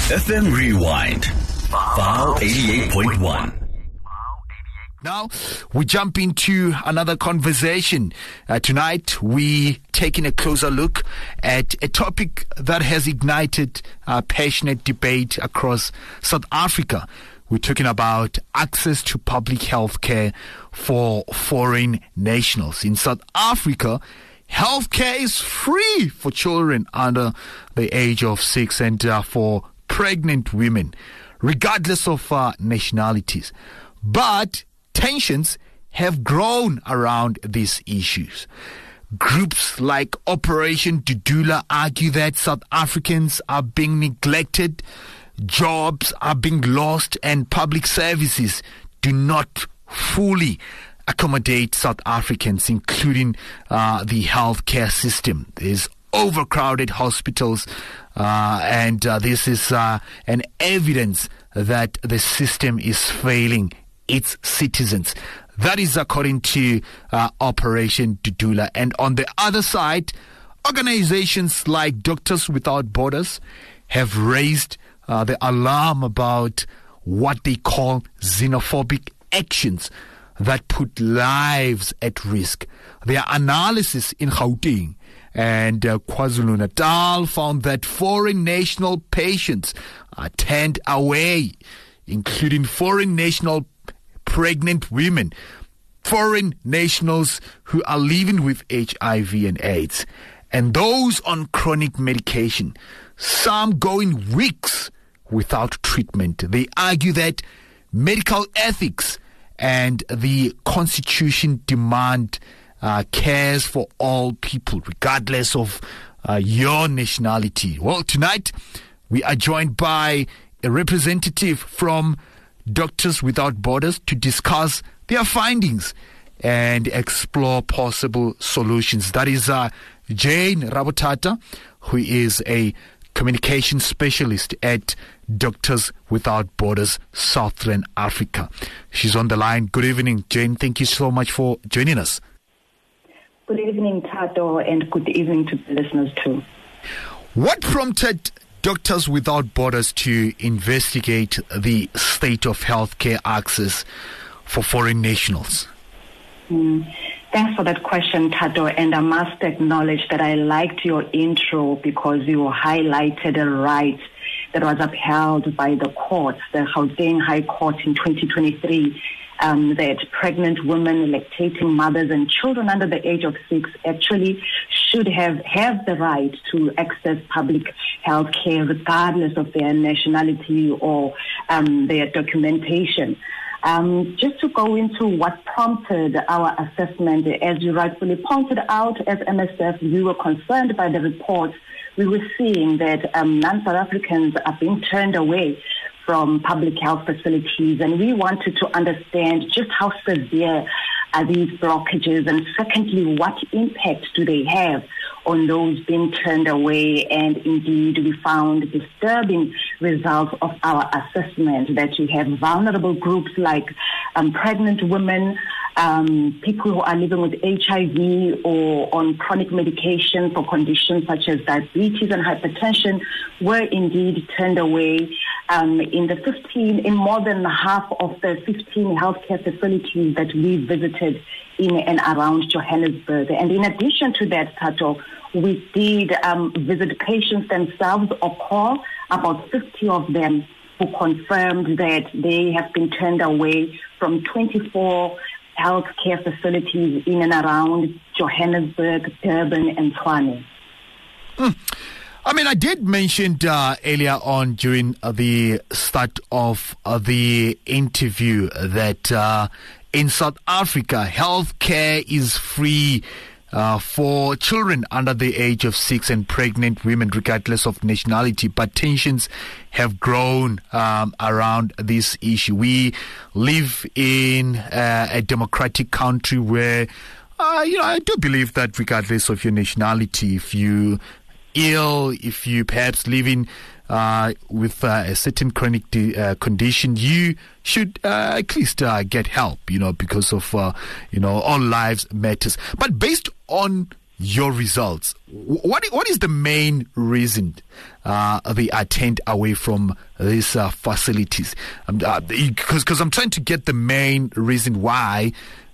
FM Rewind, File 88.1. Now, we jump into another conversation. Tonight, we taking a closer look at a topic that has ignited passionate debate across South Africa. We're talking about access to public health care for foreign nationals. In South Africa, healthcare is free for children under the age of 6 and for pregnant women, regardless of nationalities. But tensions have grown around these issues. Groups like Operation Dudula argue that South Africans are being neglected, jobs are being lost, and public services do not fully accommodate South Africans, including the healthcare system. There's overcrowded hospitals, and this is an evidence that the system is failing its citizens. That is according to Operation Dudula. And on the other side, organizations like Doctors Without Borders have raised the alarm about what they call xenophobic actions that put lives at risk. Their analysis in Gauteng and KwaZulu-Natal found that foreign national patients are turned away, including foreign national pregnant women, foreign nationals who are living with HIV and AIDS, and those on chronic medication, some going weeks without treatment. They argue that medical ethics and the Constitution demand cares for all people, regardless of your nationality. Well, tonight we are joined by a representative from Doctors Without Borders to discuss their findings and explore possible solutions. That is Jane Rabotata, who is a communication specialist at Doctors Without Borders Southern Africa. She's on the line. Good evening, Jane. Thank you so much for joining us. Good evening, Tato, and good evening to the listeners too. What prompted Doctors Without Borders to investigate the state of healthcare access for foreign nationals? Thanks for that question, Tato, and I must acknowledge that I liked your intro because you highlighted a right that was upheld by the court, the Gauteng High Court in 2023, that pregnant women, lactating mothers, and children under the age of 6 actually should have the right to access public health care regardless of their nationality or their documentation. Just to go into what prompted our assessment, as you rightfully pointed out, as MSF, we were concerned by the report. We were seeing that non-South Africans are being turned away from public health facilities, and we wanted to understand just how severe are these blockages, and secondly, what impact do they have on those being turned away. And indeed, we found disturbing results of our assessment that you have vulnerable groups like pregnant women, people who are living with HIV or on chronic medication for conditions such as diabetes and hypertension were indeed turned away. In more than half of the 15 healthcare facilities that we visited in and around Johannesburg. And in addition to that, Tato, we did visit patients themselves or call about 50 of them who confirmed that they have been turned away from 24 healthcare facilities in and around Johannesburg, Durban, and Tshwane. I mean, I did mention earlier on during the start of the interview that in South Africa, healthcare is free for children under the age of 6 and pregnant women, regardless of nationality. But tensions have grown around this issue. We live in a democratic country where, I do believe that regardless of your nationality, if you ill, if you perhaps living with a certain chronic condition, you should at least get help, because of, all lives matters. But based on your results. What is the main reason they are turned away from these facilities? Because I'm trying to get the main reason why,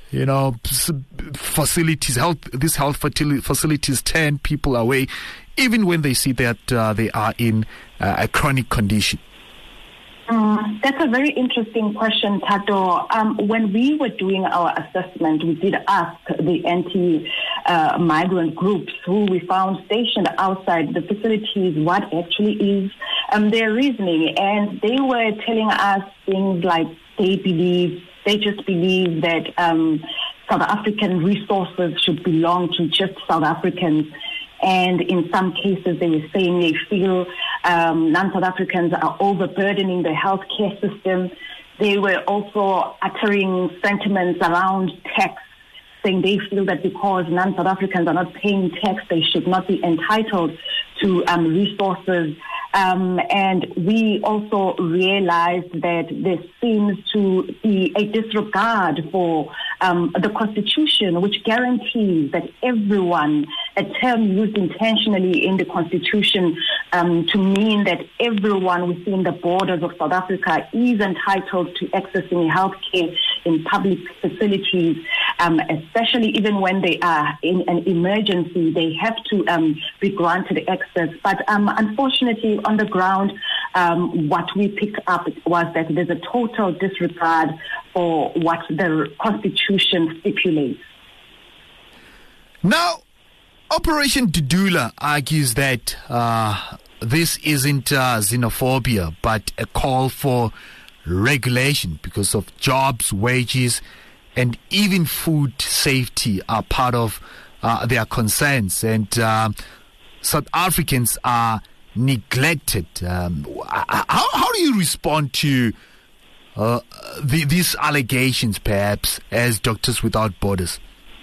facilities, these health facilities turn people away, even when they see that they are in a chronic condition. That's a very interesting question, Tato. When we were doing our assessment, we did ask the anti-migrant groups who we found stationed outside the facilities what actually is their reasoning. And they were telling us things like they just believe that South African resources should belong to just South Africans. And in some cases, they were saying they feel non-South Africans are overburdening the healthcare system. They were also uttering sentiments around tax, saying they feel that because non-South Africans are not paying tax, they should not be entitled to resources. And we also realized that there seems to be a disregard for the Constitution, which guarantees that everyone, a term used intentionally in the Constitution to mean that everyone within the borders of South Africa is entitled to accessing healthcare in public facilities, especially even when they are in an emergency, they have to be granted access. But unfortunately, on the ground, what we picked up was that there's a total disregard for what the Constitution stipulates. Now, Operation Dudula argues that this isn't xenophobia, but a call for regulation because of jobs, wages, and even food safety are part of their concerns. And South Africans are neglected. How do you respond to these allegations, perhaps, as Doctors Without Borders?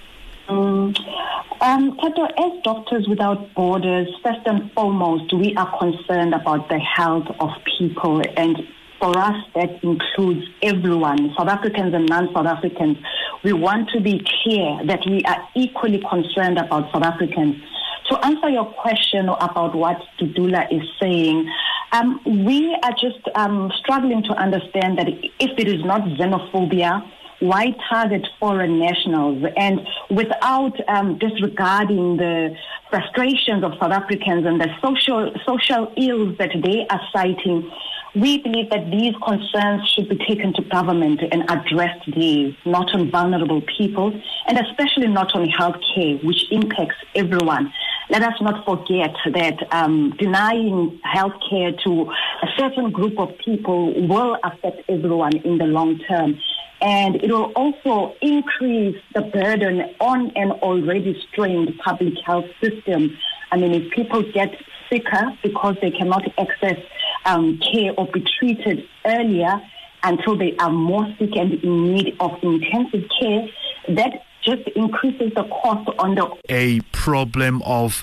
Tato, as Doctors Without Borders, first and foremost, we are concerned about the health of people, and for us, that includes everyone, South Africans and non-South Africans. We want to be clear that we are equally concerned about South Africans. To answer your question about what Dudula is saying, we are just struggling to understand that if it is not xenophobia, why target foreign nationals? And without disregarding the frustrations of South Africans and the social ills that they are citing, we believe that these concerns should be taken to government and addressed there, not on vulnerable people, and especially not on healthcare, which impacts everyone. Let us not forget that denying healthcare to a certain group of people will affect everyone in the long term. And it will also increase the burden on an already strained public health system. I mean, if people get sicker because they cannot access care or be treated earlier until they are more sick and in need of intensive care, that just increases the cost on a problem of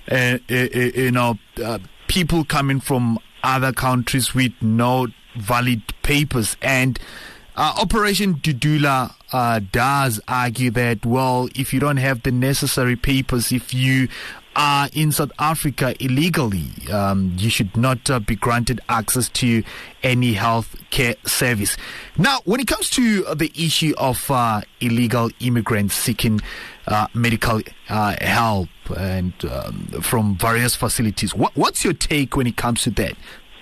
people coming from other countries with no valid papers. And Operation Dudula does argue that, well, if you don't have the necessary papers, if you are in South Africa illegally, you should not be granted access to any health care service. Now, when it comes to the issue of illegal immigrants seeking medical help and from various facilities, what's your take when it comes to that?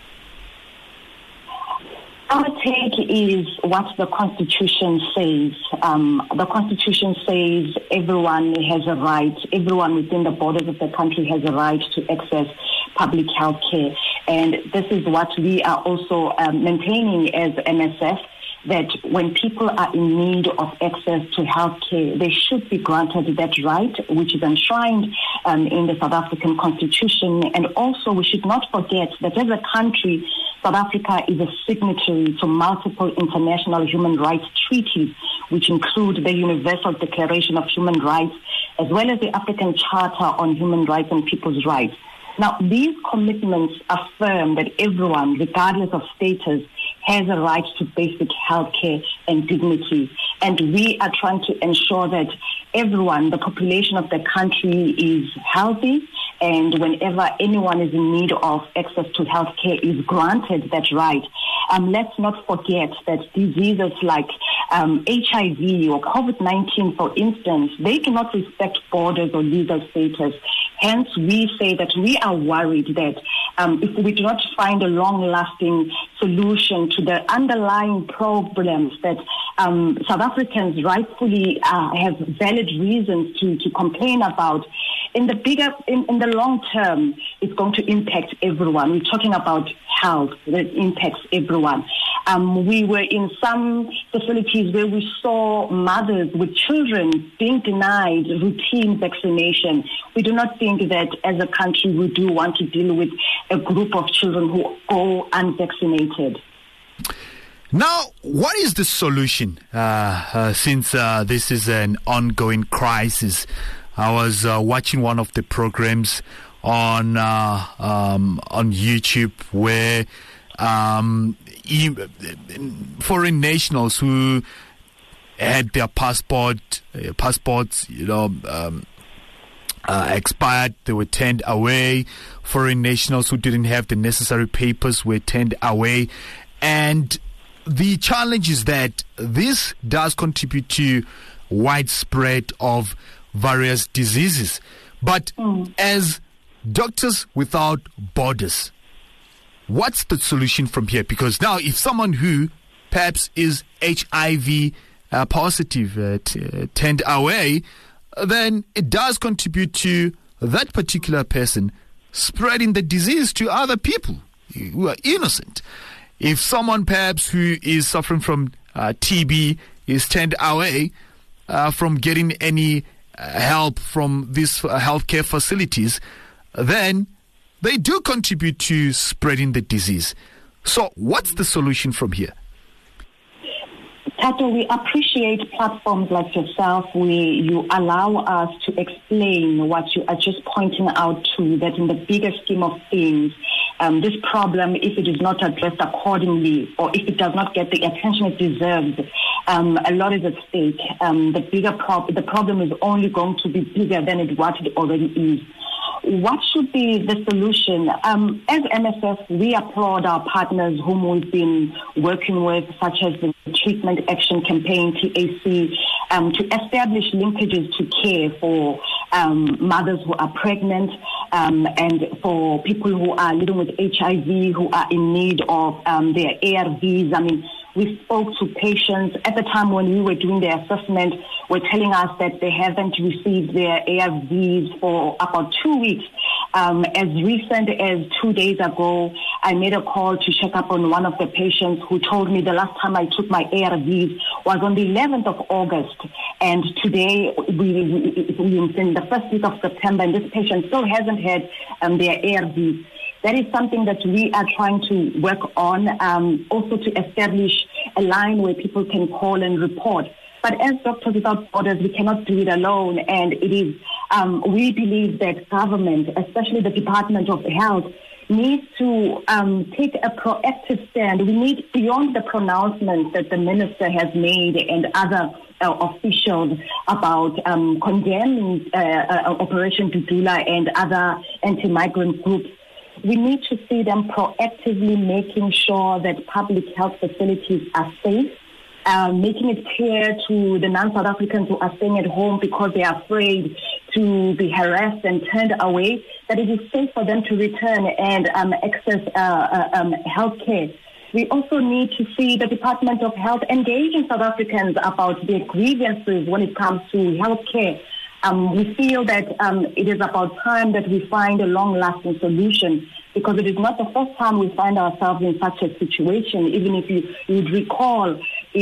Our take is what the Constitution says. The Constitution says everyone has a right, everyone within the borders of the country has a right to access public health care. And this is what we are also maintaining as MSF, that when people are in need of access to health care, they should be granted that right, which is enshrined in the South African Constitution. And also, we should not forget that as a country, South Africa is a signatory to multiple international human rights treaties, which include the Universal Declaration of Human Rights, as well as the African Charter on Human Rights and People's Rights. Now, these commitments affirm that everyone, regardless of status, has a right to basic health care and dignity. And we are trying to ensure that everyone, the population of the country is healthy, and whenever anyone is in need of access to healthcare is granted that right. Let's not forget that diseases like HIV or COVID-19, for instance, they do not respect borders or legal status. Hence, we say that we are worried that if we do not find a long-lasting solution to the underlying problems that South Africans rightfully have valid reasons to complain about, in the long term, it's going to impact everyone. We're talking about health that impacts everyone. We were in some facilities where we saw mothers with children being denied routine vaccination. We do not think that as a country we do want to deal with a group of children who go unvaccinated. Now, what is the solution since this is an ongoing crisis? I was watching one of the programs on YouTube where foreign nationals who had their passports, expired, they were turned away. Foreign nationals who didn't have the necessary papers were turned away. And the challenge is that this does contribute to widespread of various diseases. But as Doctors Without Borders, what's the solution from here? Because now if someone who perhaps is HIV positive turned away, then it does contribute to that particular person spreading the disease to other people who are innocent. If someone perhaps who is suffering from TB is turned away from getting any help from these healthcare facilities, then they do contribute to spreading the disease. So what's the solution from here? Tato, we appreciate platforms like yourself where you allow us to explain what you are just pointing out to, that in the bigger scheme of things, this problem, if it is not addressed accordingly or if it does not get the attention it deserves, a lot is at stake. The problem is only going to be bigger than what it already is. What should be the solution? As MSF, we applaud our partners whom we've been working with, such as the Treatment Action Campaign, TAC, to establish linkages to care for mothers who are pregnant and for people who are living with HIV, who are in need of their ARVs. I mean, we spoke to patients at the time when we were doing the assessment, were telling us that they haven't received their ARVs for about 2 weeks. As recent as 2 days ago, I made a call to check up on one of the patients who told me the last time I took my ARVs was on the 11th of August. And today, we're in the first week of September, and this patient still hasn't had their ARVs. That is something that we are trying to work on, also to establish a line where people can call and report. But as Doctors Without Borders, we cannot do it alone, and it is. We believe that government, especially the Department of Health, needs to take a proactive stand. We need, beyond the pronouncements that the minister has made and other officials about condemning Operation Dudula and other anti-migrant groups, we need to see them proactively making sure that public health facilities are safe, making it clear to the non-South Africans who are staying at home because they are afraid to be harassed and turned away, that it is safe for them to return and access health care. We also need to see the Department of Health engaging South Africans about their grievances when it comes to health care. We feel that it is about time that we find a long-lasting solution, because it is not the first time we find ourselves in such a situation. Even if you would recall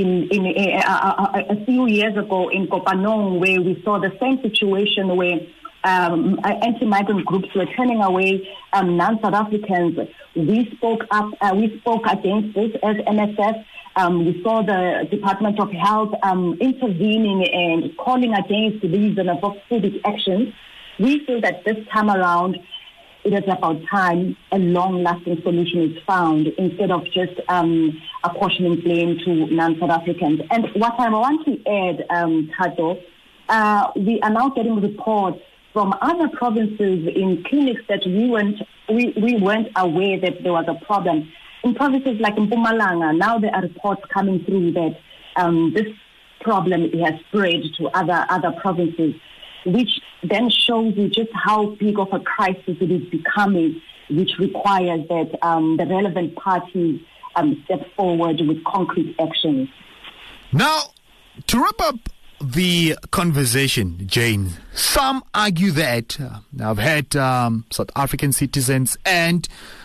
a few years ago in Kopanong, where we saw the same situation where anti-migrant groups were turning away non-South Africans. We spoke against this as MSF. We saw the Department of Health intervening and calling against these xenophobic actions. We feel that this time around, it is about time a long-lasting solution is found instead of just apportioning blame to non-South Africans. And what I want to add, Tato, we are now getting reports from other provinces in clinics that we weren't aware that there was a problem. In provinces like Mpumalanga, now there are reports coming through that this problem has spread to other provinces, which then shows you just how big of a crisis it is becoming, which requires that the relevant parties step forward with concrete actions. Now, to wrap up the conversation, Jane, some argue that I've had South African citizens and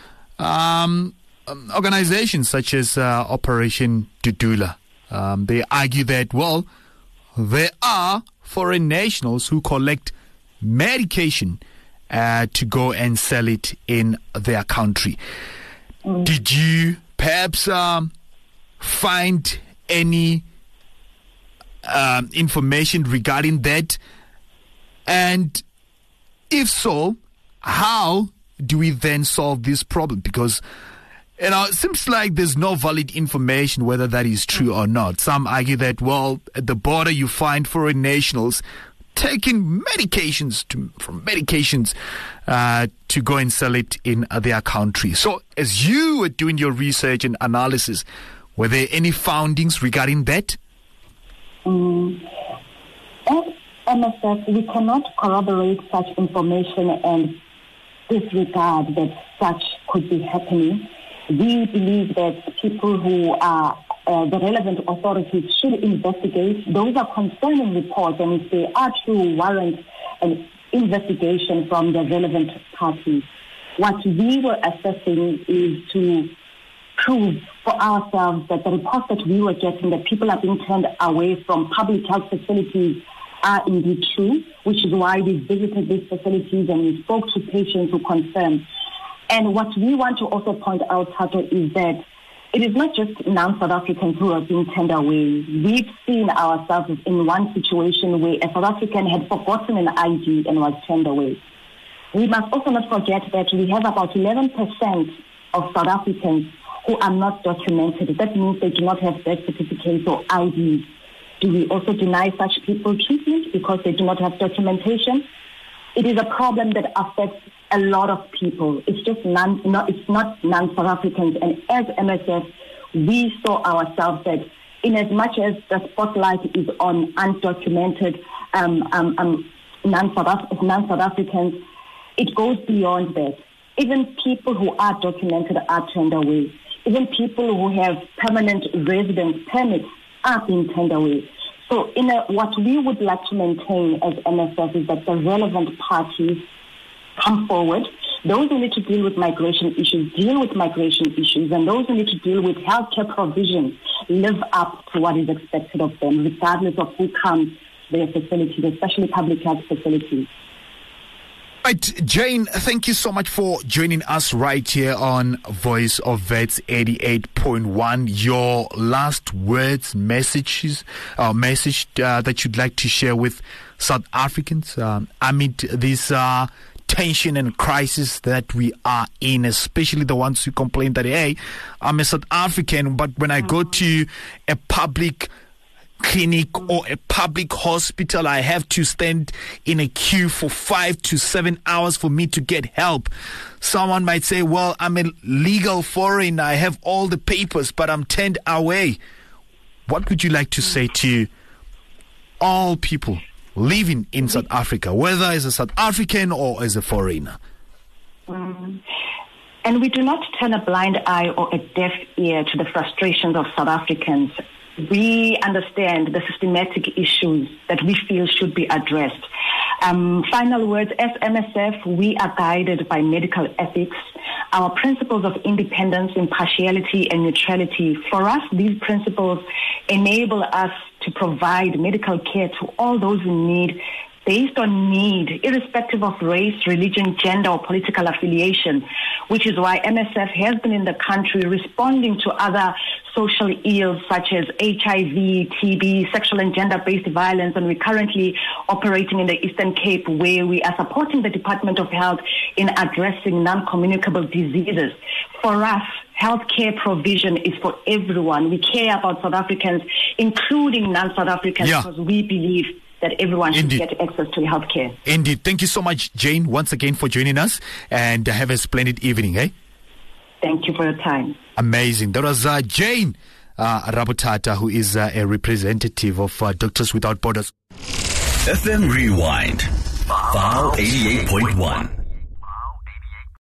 organizations such as Operation Dudula. They argue that, well, there are foreign nationals who collect medication to go and sell it in their country. Did you perhaps find any information regarding that? And if so, how do we then solve this problem? Because it seems like there's no valid information whether that is true or not. Some argue that, well, at the border you find foreign nationals taking medications to go and sell it in their country. So as you were doing your research and analysis, were there any findings regarding that? As MSF, we cannot corroborate such information and disregard that such could be happening. We believe that people who are the relevant authorities should investigate. Those are concerning reports, and if they are true, warrant an investigation from the relevant parties. What we were assessing is to prove for ourselves that the reports that we were getting, that people are being turned away from public health facilities, are indeed true, which is why we visited these facilities and we spoke to patients who confirmed. And what we want to also point out, Tato, is that it is not just non-South Africans who are being turned away. We've seen ourselves in one situation where a South African had forgotten an ID and was turned away. We must also not forget that we have about 11% of South Africans who are not documented. That means they do not have birth certificates or IDs. Do we also deny such people treatment because they do not have documentation? It is a problem that affects a lot of people. It's just it's not non-South Africans. And as MSF, we saw ourselves that in as much as the spotlight is on undocumented non-South Africans, it goes beyond that. Even people who are documented are turned away. Even people who have permanent residence permits are being turned away. So what we would like to maintain as MSF is that the relevant parties come forward. Those who need to deal with migration issues, deal with migration issues, and those who need to deal with healthcare provision live up to what is expected of them, regardless of who comes to their facilities, especially public health facilities. Right, Jane, thank you so much for joining us right here on Voice of Vets 88.1. Your last words, message that you'd like to share with South Africans amid this tension and crisis that we are in, especially the ones who complain that, hey, I'm a South African, but when I go to a public clinic or a public hospital, I have to stand in a queue for 5 to 7 hours for me to get help. Someone might say, well, I'm a legal foreigner, I have all the papers, but I'm turned away. What would you like to say to all people living in South Africa, whether as a South African or as a foreigner? And we do not turn a blind eye or a deaf ear to the frustrations of South Africans. We understand the systematic issues that we feel should be addressed. Final words, as MSF, we are guided by medical ethics, our principles of independence, impartiality, and neutrality. For us, these principles enable us to provide medical care to all those in need, based on need, irrespective of race, religion, gender, or political affiliation, which is why MSF has been in the country responding to other social ills such as HIV, TB, sexual and gender-based violence, and we're currently operating in the Eastern Cape, where we are supporting the Department of Health in addressing non-communicable diseases. For us, healthcare provision is for everyone. We care about South Africans, including non-South Africans, because we believe that everyone should Indeed. get access to healthcare. Indeed. Thank you so much, Jane, once again for joining us, and have a splendid evening, eh? Thank you for your time. Amazing. That was Jane Rabotata, who is a representative of Doctors Without Borders. FM Rewind. File 88.1.